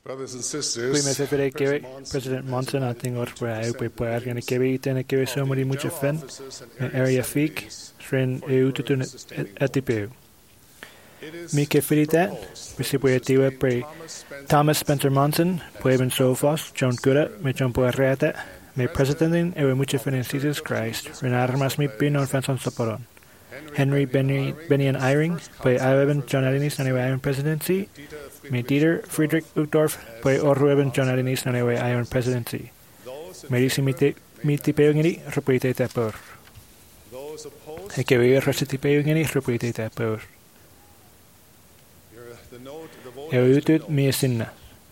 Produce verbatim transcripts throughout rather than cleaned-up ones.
Prima februari kewe President Monson ating or where I be poar gonna kewe tena kewe so many much fan me area fik sren eu tutun atipeu. Mi ke frita recipiativa pre Thomas Spencer Monson, Pueben Sofos, John Cura, me John Poarreta, me presidentin ewe much fan in Jesus Christ, renarmas mi pin on fans on Saporon. Henry Benny Benny Eyring, play Ivan John Alinis and Iron Presidency. Me Dieter Friedrich Uchtdorf, play Orrueben John Alinis and Iron Presidency. Merisi miti peungeni, repuite tapor. Heke weer resiti peungeni, repuite tapor. Eutut mi sinna.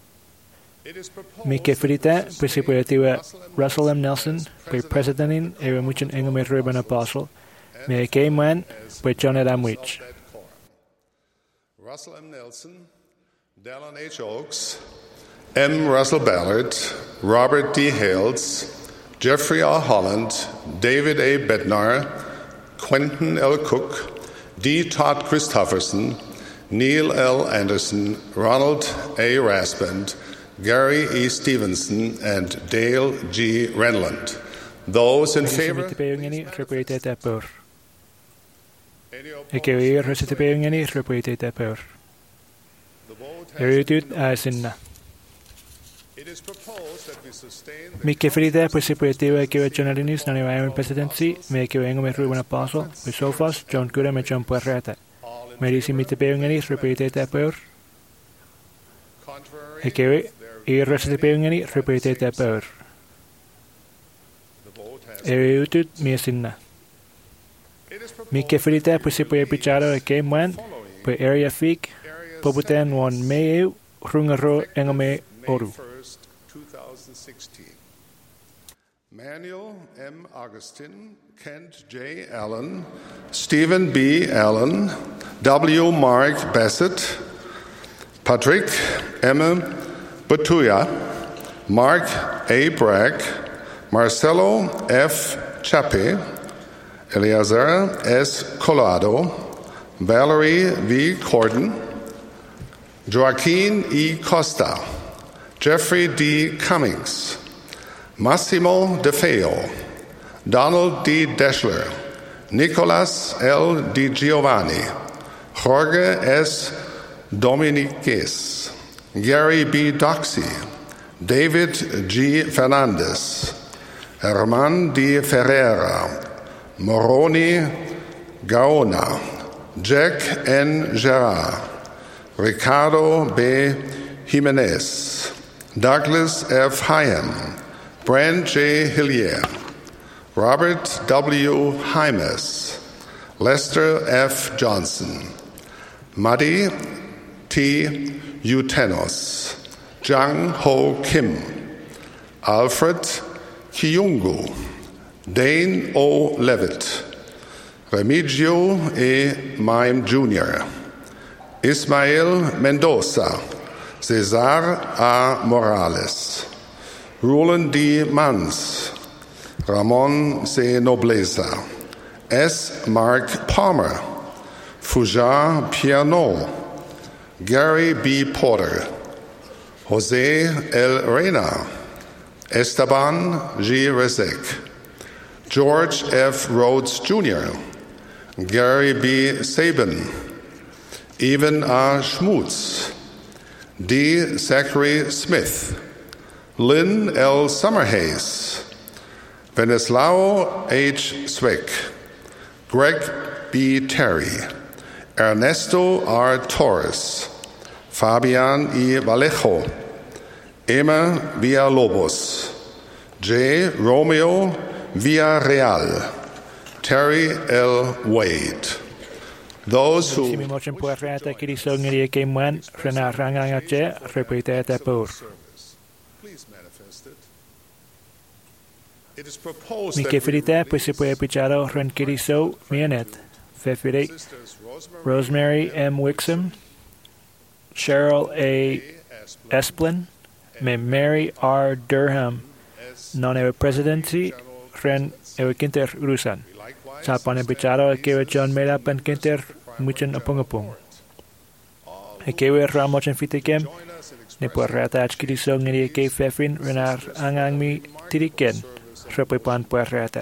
Mi ke frita, presipiativa Russell M. Nelson, play Presidentin, ewe muchen engel Ruben Apostle. Me came man, by John Adamwich. Russell M. Nelson, Dallin H. Oaks, M. Russell Ballard, Robert D. Hales, Jeffrey R. Holland, David A. Bednar, Quentin L. Cook, D. Todd Christofferson, Neil L. Anderson, Ronald A. Raspand, Gary E. Stevenson, and Dale G. Renland. Those in favor... Eke weer resite peungeni repuite tapor. Eutut asinna. Mi ke frida presipiativa eke John na Iron Presidency, me ke vengo me Ruben Apostle, Sofos, John Cura me John Poarreta. Merisi mite peungeni repuite tapor. Eke e resite peungeni repuite tapor. Eutut mi asinna. Mi ke frita presipiativa picharo eke man, pe area fik, Pobuten one Meu, Rungaro Engame Oru. Manuel M. Augustin, Kent J. Allen, Stephen B. Allen, W. Mark Bassett, Patrick M. Batuya, Mark A. Bragg, Marcelo F. Chape, Eleazar S. Colado, Valerie V. Corden, Joaquin E. Costa, Jeffrey D. Cummings, Massimo De Feo, Donald D. Deschler, Nicolas L. Di Giovanni, Jorge S. Dominiquez, Gary B. Doxey, David G. Fernandez, Herman D. Ferreira, Moroni Gaona, Jack N. Gerard, Ricardo B. Jimenez, Douglas F. Hyam, Brand J. Hillier, Robert W. Hymes, Lester F. Johnson, Muddy T. Utenos, Jang Ho Kim, Alfred Kiyungu, Dane O. Levitt, Remigio E. Mime Junior, Ismael Mendoza, Cesar A. Morales, Roland D. Mans, Ramon C. Nobleza, S. Mark Palmer, Fujar Piano, Gary B. Porter, Jose L. Reyna, Esteban G. Rezek, George F. Rhodes Junior, Gary B. Sabin, Evan R. Schmutz, D. Zachary Smith, Lynn L. Summerhays, Venislao H. Swick, Greg B. Terry, Ernesto R. Torres, Fabian E. Vallejo, Emma Villalobos, J. Romeo Villarreal, Terry L. Wade. Those who It is proposed Mi kefirita pues se puede picharo renkiriso mianet. Fefire Rosemary M. Wixom, Cheryl A. Esplin, me Mary R. Durham, non ewe presidency, ren ewe kinter urusan. Sapan e picharo ekewe John Mela pen kinter muchen apungapung. Ekewe ramochen fitekem, ne puerrata achkiri songeri ke fefin renar angang mi tiriken repepan puerrata.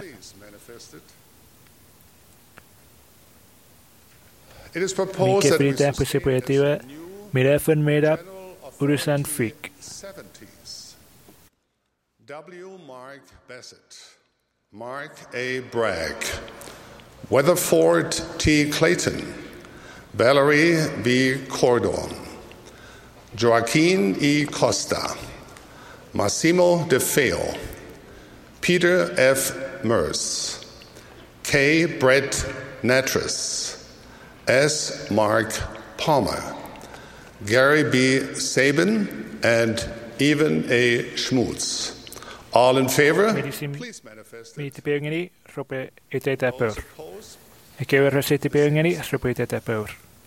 It is Mi proposed that we kefrita positiva mirefen mera urusan fik. seventies. W. Mark Bassett, Mark A. Bragg, Weatherford T. Clayton, Valerie B. Cordon, Joaquin E. Costa, Massimo De Feo, Peter F. Merce, K. Brett Natras, S. Mark Palmer, Gary B. Sabin, and Evan A. Schmutz. All in favor? Please manifest Mi it. tipengeni rope eteta Those per. opposed? Eke verse tipengeni rope eteta per.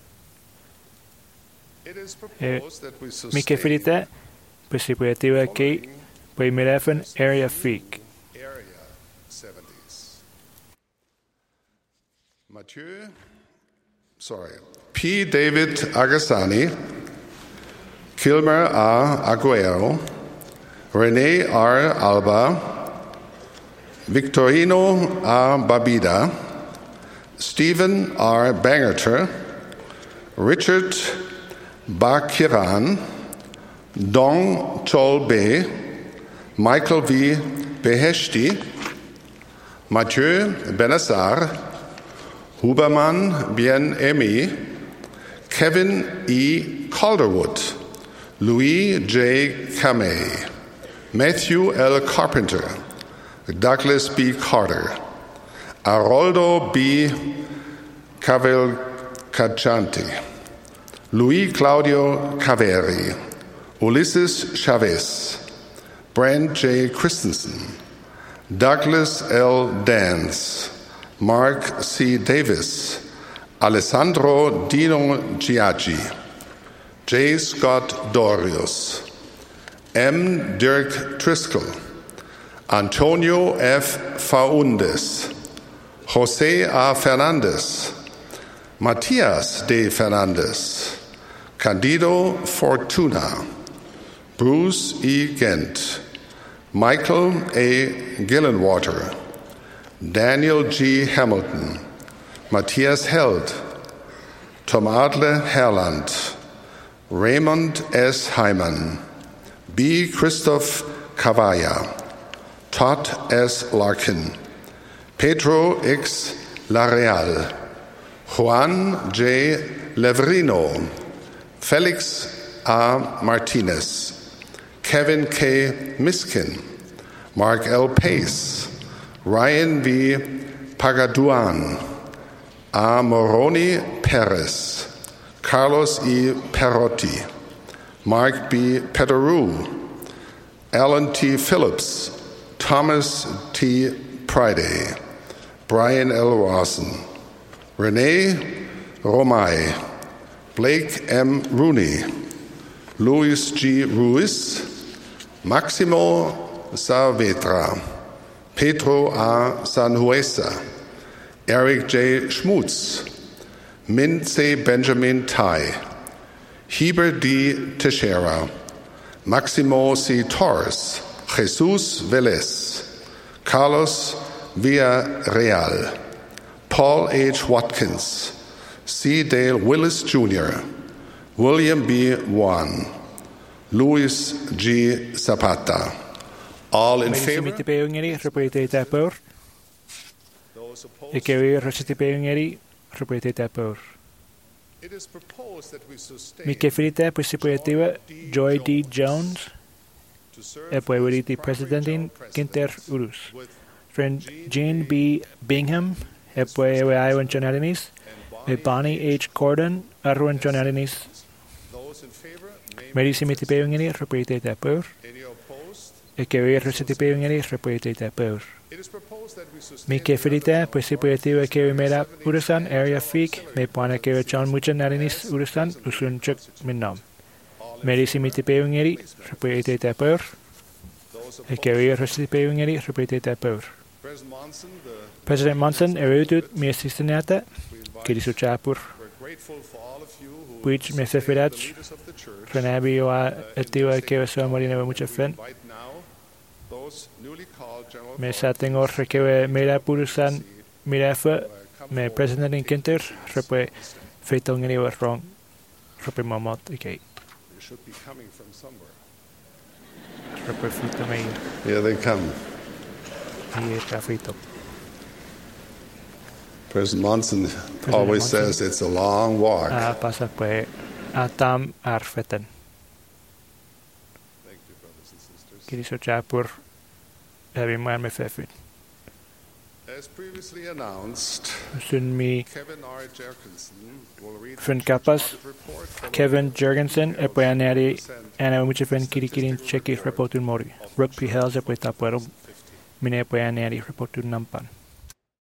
It is proposed that we Mi sustain kefrita positiva ke by mirefen area fik. Area seventies. Mathieu, sorry, P. David Agassani, Kilmer A. Aguero, Rene R. Alba, Victorino A. Babida, Stephen R. Bangerter, Richard Bakiran, Dong Chol Be, Michael V. Beheshti, Mathieu Benassar, Huberman Bien Emi, Kevin E. Calderwood, Louis J. Kamei, Matthew L. Carpenter, Douglas B. Carter, Aroldo B. Cavalcanti, Luis Claudio Caveri, Ulysses Chavez, Brent J. Christensen, Douglas L. Dance, Mark C. Davis, Alessandro Dino Giaggi, J. Scott Dorius, M. Dirk Driscoll, Antonio F. Faundes, Jose A. Fernandez, Matias de Fernandez, Candido Fortuna, Bruce E. Gent, Michael A. Gillenwater, Daniel G. Hamilton, Matthias Held, Tom Adler Herland, Raymond S. Hyman, B. Christoph Cavalla, Todd S. Larkin, Pedro X. Lareal, Juan J. Leverino, Felix A. Martinez, Kevin K. Miskin, Mark L. Pace, Ryan V. Pagaduan, A. Moroni Perez, Carlos E. Perotti, Mark B. Pederou, Alan T. Phillips, Thomas T. Priday, Brian L. Rawson, Renee Romay, Blake M. Rooney, Luis G. Ruiz, Maximo Saavedra, Pedro A. Sanhuesa, Eric J. Schmutz, Min C. Benjamin Tai, Heber D. Teixeira, Maximo C. Torres, Jesus Velez, Carlos Villarreal, Paul H. Watkins, C. Dale Willis Junior, William B. Wan, Luis G. Zapata. All in favor? Tipengeni rope eteta per. Those opposed? Eke verse tipengeni rope eteta per. It is proposed that we sustain Mi kefrita positiva Joy D. Jones to serve e puoi as presidentin primary Ginter president Urus. with Friend Jean B. Bingham e puoi Iwan Jonalinis e Bonnie H. Corden Arwan Jonalinis. those in favor. Name Merissimi tipengeni rope eteta per. any opposed. Eke verse tipengeni rope eteta per. It is proposed that we sustain Mi kefrita positiva ke mera urusan area fik me pana ke chan mucha narinis urusan usun chuk minnam. Merissimi tipengeni rope eteta per. those opposed. Eke verse tipengeni rope eteta per. President Monson, the, President Monson, erudut mi assisteniata, we invite che di suciapur. We're grateful for all of you who Puig me seferach, Renabi o a etiva que so marina mucha fen. Me saten or que mira purusan mira fa me president in Kinter, repe feitong any was wrong. Repe mamot okay. Should be coming from somewhere. Repe fito me. Here they come. Here cafito. President Monson always Monson. says it's a long walk. Ah, pasa pues atam arfeten. Thank you, brothers and sisters. Kiriso chapur evi man me fefin. As previously announced, Sun mi Kevin R. Jerkinson will read Fin the capas audit report from Kevin Jurgensen e poi aneri ana mucho fen kirikirin cheki reportun mori. Rugby hells e poi tapuero mine poi aneri reportun nampan.